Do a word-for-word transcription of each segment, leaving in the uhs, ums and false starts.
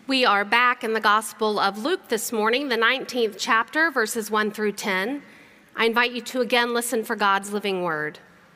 We are back in the Gospel of Luke this morning, the nineteenth chapter, verses one through ten. I invite you to again listen for God's living word.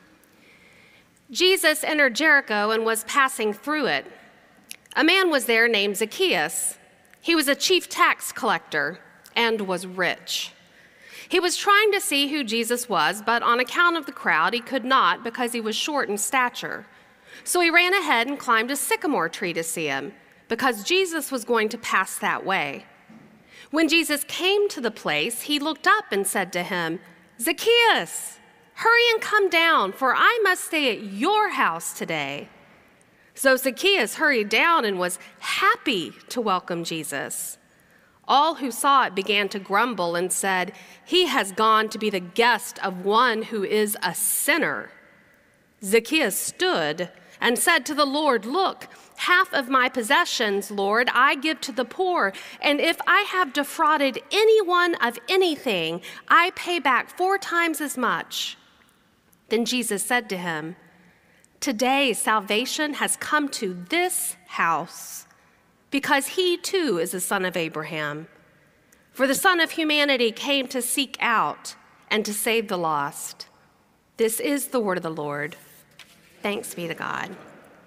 Jesus entered Jericho and was passing through it. A man was there named Zacchaeus. He was a chief tax collector and was rich. He was trying to see who Jesus was, but on account of the crowd, he could not because he was short in stature. So he ran ahead and climbed a sycamore tree to see him, because Jesus was going to pass that way. When Jesus came to the place, he looked up and said to him, "Zacchaeus, hurry and come down, for I must stay at your house today." So Zacchaeus hurried down and was happy to welcome Jesus. All who saw it began to grumble and said, "He has gone to be the guest of one who is a sinner." Zacchaeus stood and said to the Lord, "Look, half of my possessions, Lord, I give to the poor, and if I have defrauded anyone of anything, I pay back four times as much." Then Jesus said to him, "Today salvation has come to this house, because he too is a son of Abraham. For the Son of Humanity came to seek out and to save the lost." This is the word of the Lord. Thanks be to God.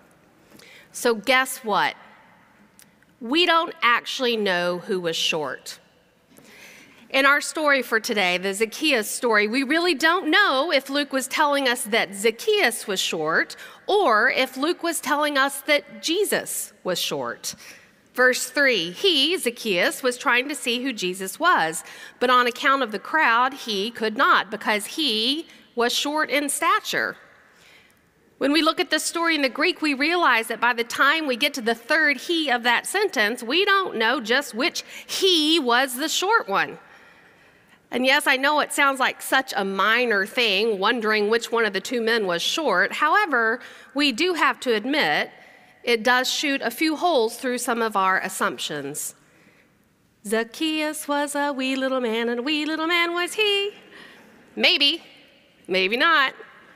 So guess what? We don't actually know who was short. In our story for today, the Zacchaeus story, we really don't know if Luke was telling us that Zacchaeus was short or if Luke was telling us that Jesus was short. Verse three, he, Zacchaeus, was trying to see who Jesus was, but on account of the crowd, he could not because he was short in stature. When we look at this story in the Greek, we realize that by the time we get to the third he of that sentence, we don't know just which he was the short one. And yes, I know it sounds like such a minor thing, wondering which one of the two men was short. However, we do have to admit, it does shoot a few holes through some of our assumptions. Zacchaeus was a wee little man, and a wee little man was he. Maybe, maybe not.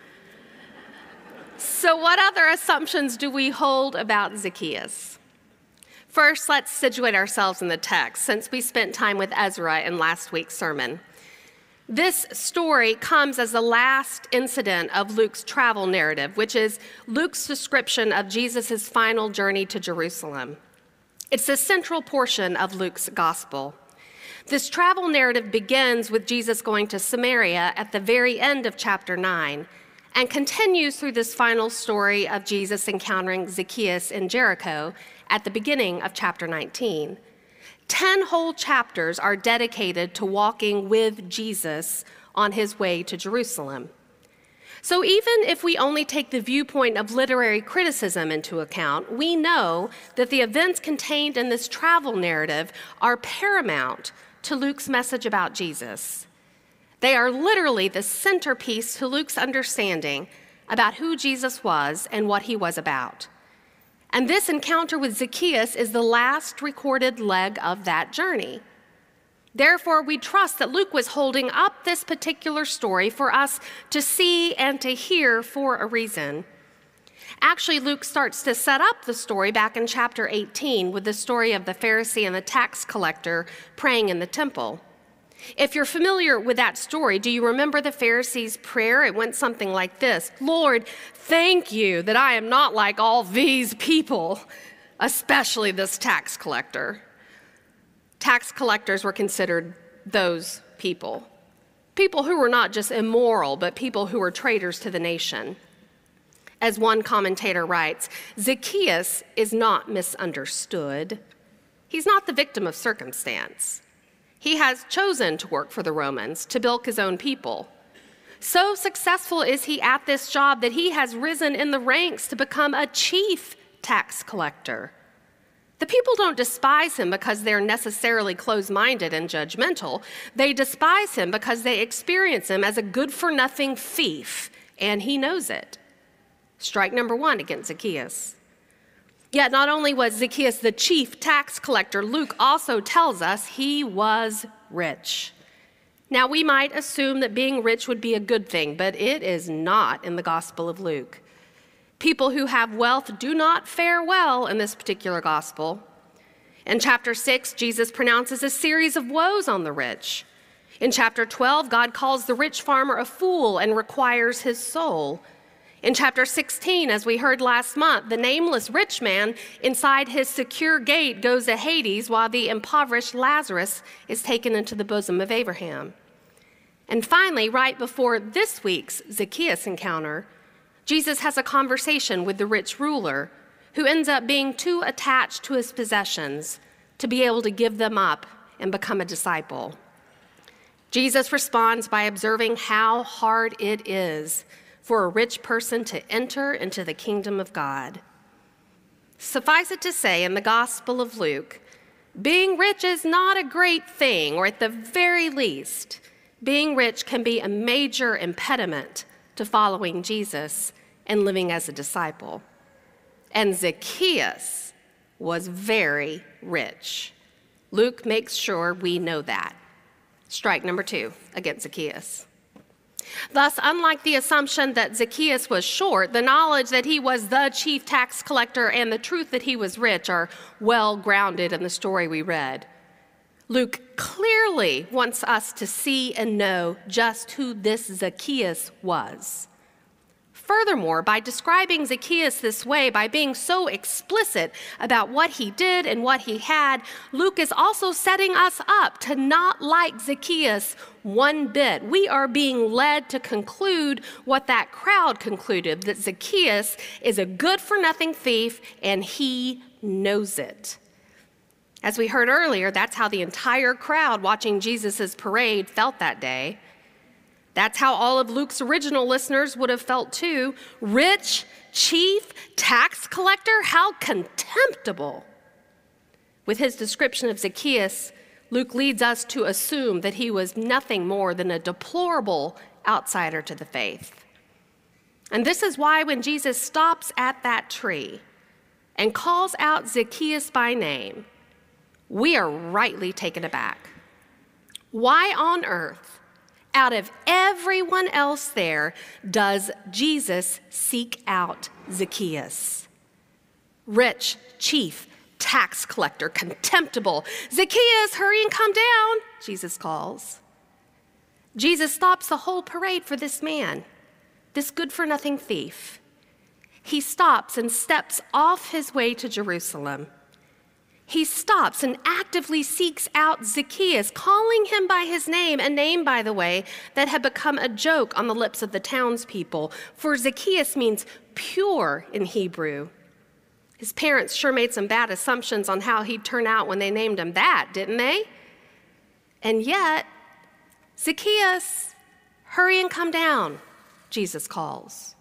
So what other assumptions do we hold about Zacchaeus? First, let's situate ourselves in the text, since we spent time with Ezra in last week's sermon. This story comes as the last incident of Luke's travel narrative, which is Luke's description of Jesus' final journey to Jerusalem. It's the central portion of Luke's gospel. This travel narrative begins with Jesus going to Samaria at the very end of chapter nine, and continues through this final story of Jesus encountering Zacchaeus in Jericho at the beginning of chapter nineteen. Ten whole chapters are dedicated to walking with Jesus on his way to Jerusalem. So even if we only take the viewpoint of literary criticism into account, we know that the events contained in this travel narrative are paramount to Luke's message about Jesus. They are literally the centerpiece to Luke's understanding about who Jesus was and what he was about. And this encounter with Zacchaeus is the last recorded leg of that journey. Therefore, we trust that Luke was holding up this particular story for us to see and to hear for a reason. Actually, Luke starts to set up the story back in chapter eighteen with the story of the Pharisee and the tax collector praying in the temple. If you're familiar with that story, do you remember the Pharisee's prayer? It went something like this: "Lord, thank you that I am not like all these people, especially this tax collector." Tax collectors were considered those people. People who were not just immoral, but people who were traitors to the nation. As one commentator writes, Zacchaeus is not misunderstood. He's not the victim of circumstance. He has chosen to work for the Romans, to bilk his own people. So successful is he at this job that he has risen in the ranks to become a chief tax collector. The people don't despise him because they're necessarily closed-minded and judgmental. They despise him because they experience him as a good-for-nothing thief, and he knows it. Strike number one against Zacchaeus. Yet not only was Zacchaeus the chief tax collector, Luke also tells us he was rich. Now, we might assume that being rich would be a good thing, but it is not in the Gospel of Luke. People who have wealth do not fare well in this particular gospel. In chapter six, Jesus pronounces a series of woes on the rich. In chapter twelve, God calls the rich farmer a fool and requires his soul. In chapter sixteen, as we heard last month, the nameless rich man inside his secure gate goes to Hades while the impoverished Lazarus is taken into the bosom of Abraham. And finally, right before this week's Zacchaeus encounter, Jesus has a conversation with the rich ruler who ends up being too attached to his possessions to be able to give them up and become a disciple. Jesus responds by observing how hard it is for a rich person to enter into the kingdom of God. Suffice it to say, in the Gospel of Luke, being rich is not a great thing, or at the very least, being rich can be a major impediment to following Jesus and living as a disciple. And Zacchaeus was very rich. Luke makes sure we know that. Strike number two against Zacchaeus. Thus, unlike the assumption that Zacchaeus was short, the knowledge that he was the chief tax collector and the truth that he was rich are well grounded in the story we read. Luke clearly wants us to see and know just who this Zacchaeus was. Furthermore, by describing Zacchaeus this way, by being so explicit about what he did and what he had, Luke is also setting us up to not like Zacchaeus one bit. We are being led to conclude what that crowd concluded, that Zacchaeus is a good-for-nothing thief and he knows it. As we heard earlier, that's how the entire crowd watching Jesus' parade felt that day. That's how all of Luke's original listeners would have felt too. Rich, chief, tax collector, how contemptible. With his description of Zacchaeus, Luke leads us to assume that he was nothing more than a deplorable outsider to the faith. And this is why when Jesus stops at that tree and calls out Zacchaeus by name, we are rightly taken aback. Why on earth, out of everyone else there, does Jesus seek out Zacchaeus? Rich, chief, tax collector, contemptible. Zacchaeus, hurry and come down, Jesus calls. Jesus stops the whole parade for this man, this good-for-nothing thief. He stops and steps off his way to Jerusalem. He stops and actively seeks out Zacchaeus, calling him by his name, a name, by the way, that had become a joke on the lips of the townspeople, for Zacchaeus means pure in Hebrew. His parents sure made some bad assumptions on how he'd turn out when they named him that, didn't they? And yet, Zacchaeus, hurry and come down, Jesus calls.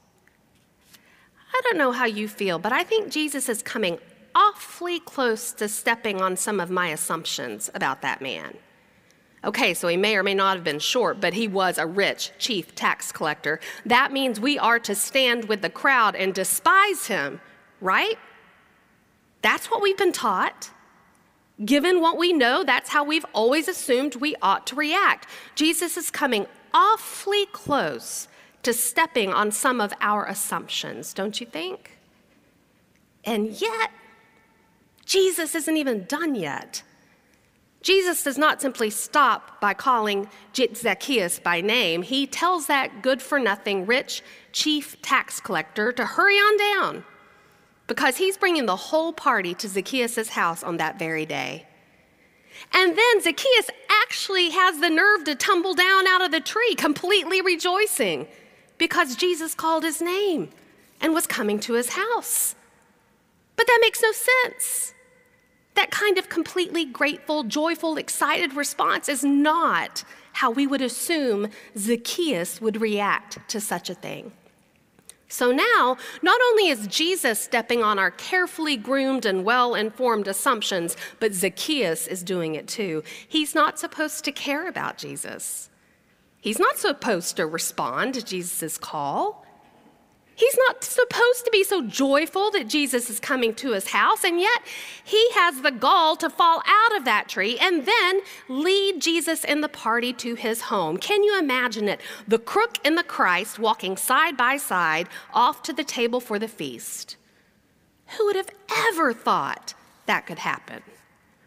I don't know how you feel, but I think Jesus is coming awfully close to stepping on some of my assumptions about that man. Okay, so he may or may not have been short, but he was a rich chief tax collector. That means we are to stand with the crowd and despise him, right? That's what we've been taught. Given what we know, that's how we've always assumed we ought to react. Jesus is coming awfully close to stepping on some of our assumptions, don't you think? And yet, Jesus isn't even done yet. Jesus does not simply stop by calling Zacchaeus by name. He tells that good-for-nothing rich chief tax collector to hurry on down because he's bringing the whole party to Zacchaeus' house on that very day. And then Zacchaeus actually has the nerve to tumble down out of the tree, completely rejoicing because Jesus called his name and was coming to his house. But that makes no sense. That kind of completely grateful, joyful, excited response is not how we would assume Zacchaeus would react to such a thing. So now, not only is Jesus stepping on our carefully groomed and well-informed assumptions, but Zacchaeus is doing it too. He's not supposed to care about Jesus. He's not supposed to respond to Jesus' call. He's not supposed to be so joyful that Jesus is coming to his house, and yet he has the gall to fall out of that tree and then lead Jesus and the party to his home. Can you imagine it? The crook and the Christ walking side by side off to the table for the feast. Who would have ever thought that could happen?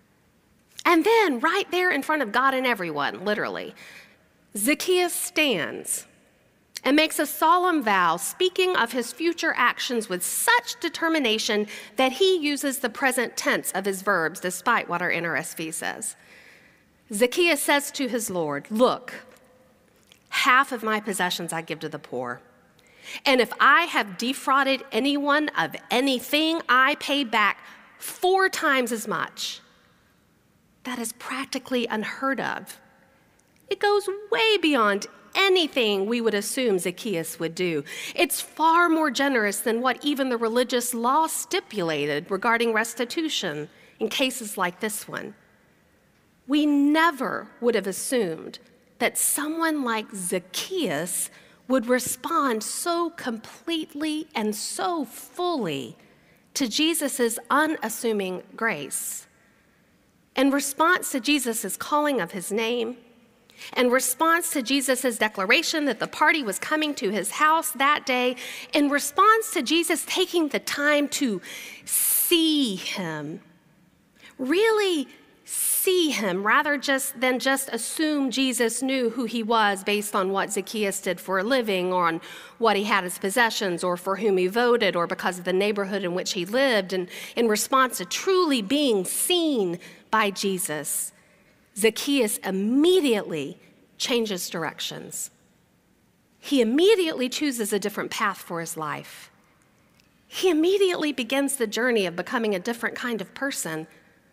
And then, right there in front of God and everyone, literally, Zacchaeus stands and makes a solemn vow, speaking of his future actions with such determination that he uses the present tense of his verbs, despite what our N R S V says. Zacchaeus says to his Lord, "Look, half of my possessions I give to the poor. And if I have defrauded anyone of anything, I pay back four times as much." That is practically unheard of. It goes way beyond anything we would assume Zacchaeus would do. It's far more generous than what even the religious law stipulated regarding restitution in cases like this one. We never would have assumed that someone like Zacchaeus would respond so completely and so fully to Jesus' unassuming grace. In response to Jesus' calling of his name, in response to Jesus' declaration that the party was coming to his house that day, in response to Jesus taking the time to see him, really see him rather just than just assume Jesus knew who he was based on what Zacchaeus did for a living or on what he had as possessions or for whom he voted or because of the neighborhood in which he lived. And in response to truly being seen by Jesus, Zacchaeus immediately changes directions. He immediately chooses a different path for his life. He immediately begins the journey of becoming a different kind of person.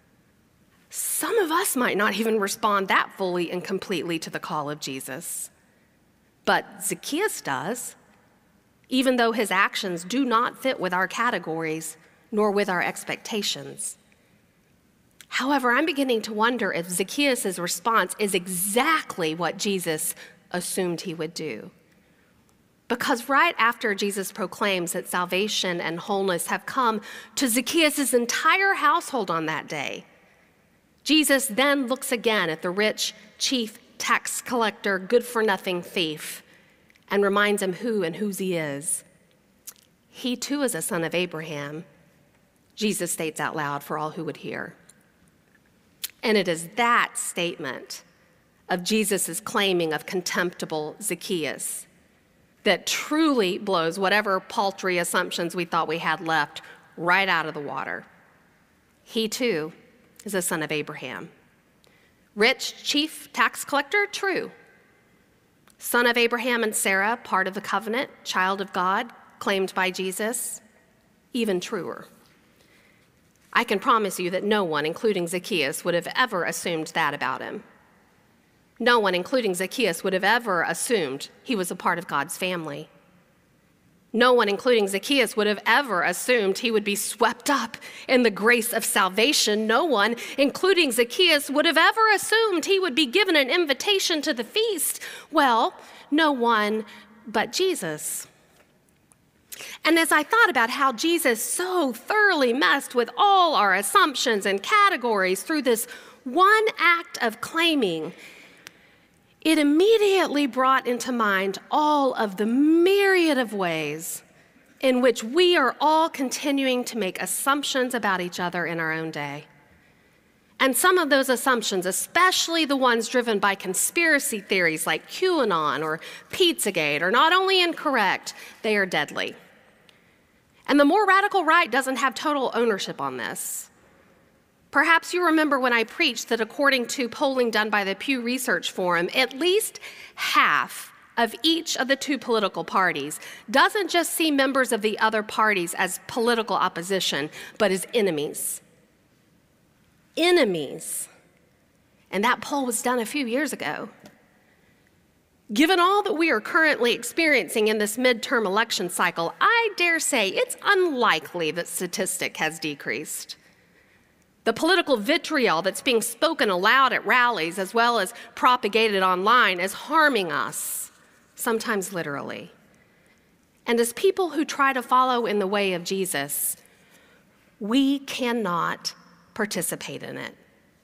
Some of us might not even respond that fully and completely to the call of Jesus. But Zacchaeus does, even though his actions do not fit with our categories nor with our expectations. However, I'm beginning to wonder if Zacchaeus' response is exactly what Jesus assumed he would do. Because right after Jesus proclaims that salvation and wholeness have come to Zacchaeus' entire household on that day, Jesus then looks again at the rich chief tax collector, good-for-nothing thief, and reminds him who and whose he is. He too is a son of Abraham, Jesus states out loud for all who would hear. And it is that statement of Jesus' claiming of contemptible Zacchaeus that truly blows whatever paltry assumptions we thought we had left right out of the water. He too is a son of Abraham. Rich chief tax collector, true. Son of Abraham and Sarah, part of the covenant, child of God, claimed by Jesus, even truer. I can promise you that no one, including Zacchaeus, would have ever assumed that about him. No one, including Zacchaeus, would have ever assumed he was a part of God's family. No one, including Zacchaeus, would have ever assumed he would be swept up in the grace of salvation. No one, including Zacchaeus, would have ever assumed he would be given an invitation to the feast. Well, no one but Jesus. And as I thought about how Jesus so thoroughly messed with all our assumptions and categories through this one act of claiming, it immediately brought into mind all of the myriad of ways in which we are all continuing to make assumptions about each other in our own day. And some of those assumptions, especially the ones driven by conspiracy theories like QAnon or Pizzagate, are not only incorrect, they are deadly. And the more radical right doesn't have total ownership on this. Perhaps you remember when I preached that according to polling done by the Pew Research Forum, at least half of each of the two political parties doesn't just see members of the other parties as political opposition, but as enemies. Enemies. And that poll was done a few years ago. Given all that we are currently experiencing in this midterm election cycle, I dare say it's unlikely that statistic has decreased. The political vitriol that's being spoken aloud at rallies as well as propagated online is harming us, sometimes literally. And as people who try to follow in the way of Jesus, we cannot participate in it.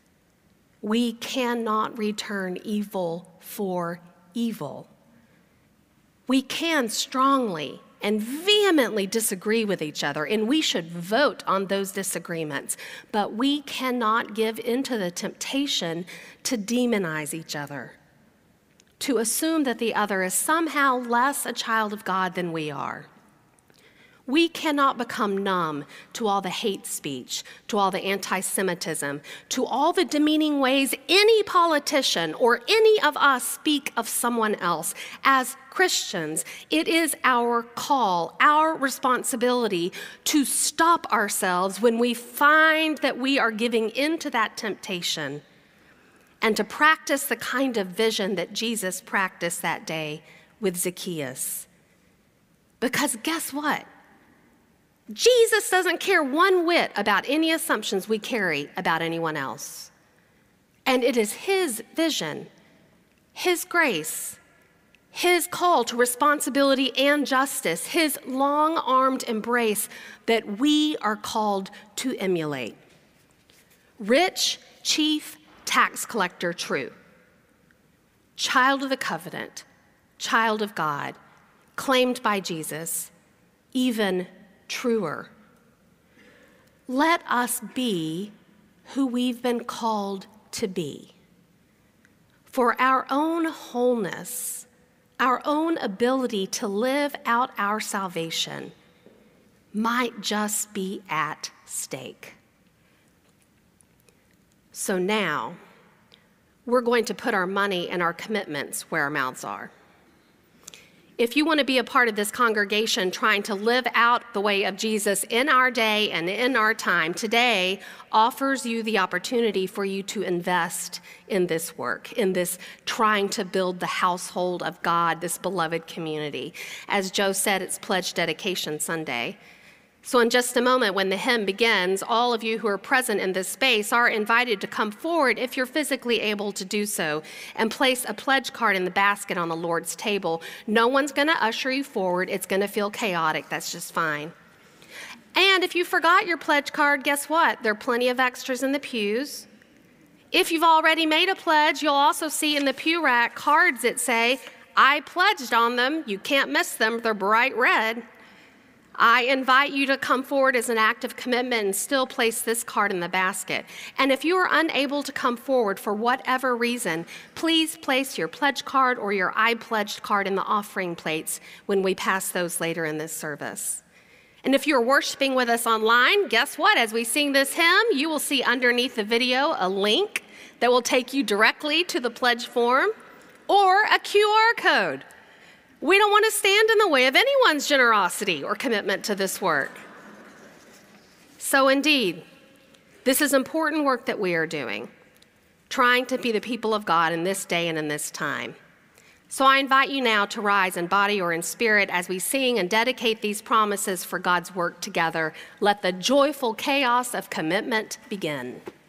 We cannot return evil for evil. We can strongly and vehemently disagree with each other, and we should vote on those disagreements. But we cannot give into the temptation to demonize each other, to assume that the other is somehow less a child of God than we are. We cannot become numb to all the hate speech, to all the anti-Semitism, to all the demeaning ways any politician or any of us speak of someone else. As Christians, it is our call, our responsibility to stop ourselves when we find that we are giving in to that temptation, and to practice the kind of vision that Jesus practiced that day with Zacchaeus. Because guess what? Jesus doesn't care one whit about any assumptions we carry about anyone else. And it is his vision, his grace, his call to responsibility and justice, his long-armed embrace that we are called to emulate. Rich chief tax collector, true. Child of the covenant, child of God, claimed by Jesus, even truer. Let us be who we've been called to be. For our own wholeness, our own ability to live out our salvation might just be at stake. So now, we're going to put our money and our commitments where our mouths are. If you want to be a part of this congregation trying to live out the way of Jesus in our day and in our time, today offers you the opportunity for you to invest in this work, in this trying to build the household of God, this beloved community. As Joe said, it's Pledge Dedication Sunday. So in just a moment, when the hymn begins, all of you who are present in this space are invited to come forward if you're physically able to do so and place a pledge card in the basket on the Lord's table. No one's going to usher you forward. It's going to feel chaotic. That's just fine. And if you forgot your pledge card, guess what? There are plenty of extras in the pews. If you've already made a pledge, you'll also see in the pew rack cards that say, "I pledged" on them. You can't miss them. They're bright red. I invite you to come forward as an act of commitment and still place this card in the basket. And if you are unable to come forward for whatever reason, please place your pledge card or your I pledged card in the offering plates when we pass those later in this service. And if you're worshiping with us online, guess what? As we sing this hymn, you will see underneath the video a link that will take you directly to the pledge form or a Q R code. We don't want to stand in the way of anyone's generosity or commitment to this work. So indeed, this is important work that we are doing, trying to be the people of God in this day and in this time. So I invite you now to rise in body or in spirit as we sing and dedicate these promises for God's work together. Let the joyful chaos of commitment begin.